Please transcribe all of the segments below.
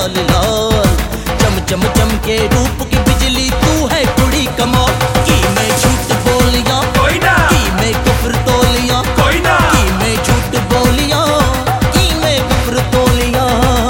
लाल लाल। चम चम चमके रूप की बिजली, तू है कुड़ी कमाल की। मैं झूठ बोलिया कोई ना, की मैं कुफ्र तोलिया कोई ना, की मैं झूठ बोलिया की मैं कुफ्र तोलिया।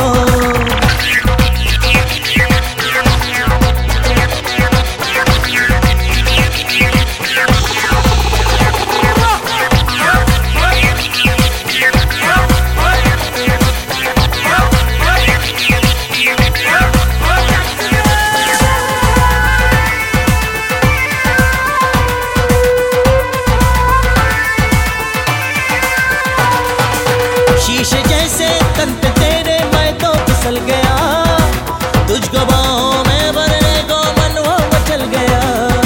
शीशे जैसे तन पे तेरे मैं तो फिसल गया, तुझको बाहों में भरने को मन वो मचल गया।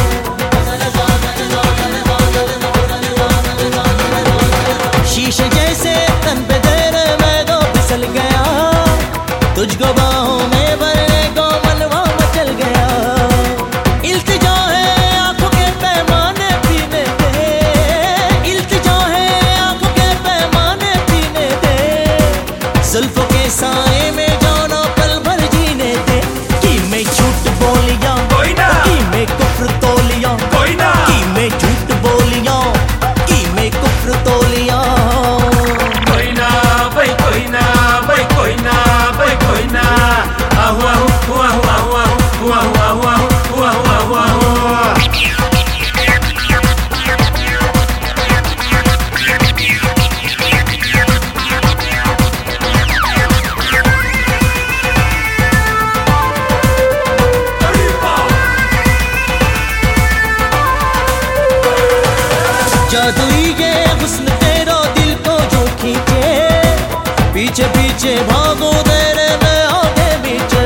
शीशे जैसे तन पे तेरे मैं तो फिसल गया, तुझको बाहों में भरने को मन वो मचल गया। इल्तिजा है आंखों के पैमाने पीने दे, इल्तिजा है आंखों के पैमाने पीने दे। जुल्फों के साए में जाना पल भर जीने दे। कि मैं झूठ बोलिया कोई ना, कि मैं कुफ्र तोलिया कोई ना, कि मैं झूठ बोलिया कि मैं कुफ्र तोलिया। कोई ना, भाई कोई ना, भाई कोई ना, भाई कोई ना। आहू आहू आहू आहू आहू आहू आहू आहू आहू आहू। जादुई ये हुस्न तेरा दिल को जो खींचे, पीछे पीछे भागो तेरे में आगे पीछे।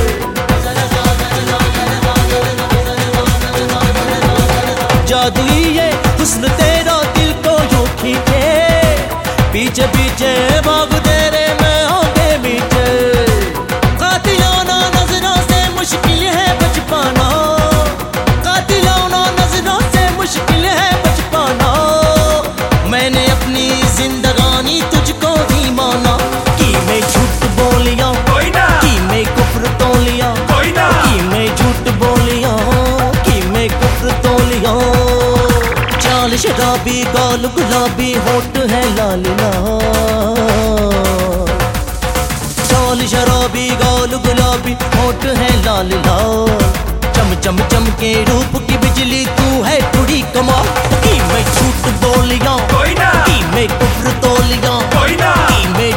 जादुई ये हुस्न तेरा दिल को जो खींचे, पीछे पीछे भागो तेरे में आगे पीछे। कातिलाना नजरों से मुश्किल है बच पाना, कातिलाना नजरों से मुश्किल है बच पाना। मैंने अपनी जिंदगानी तुझको ही माना। कि मैं झूठ बोलिया कोई ना, कि मैं कुफ्र तोलिया कोई ना, कि मैं झूठ बोलिया कि मैं कुफ्र तोलिया। चाल शराबी गाल गुलाबी होठ है लाल लाल। चाल शराबी गाल गुलाबी होठ है लाल लाल। चम चम चमके रूप की बिजली, तू है कुड़ी कमाल की। मैं झूठ बोलिया कोई ना, कि मैं कुफ्र तोलिया कोई ना, कि मैं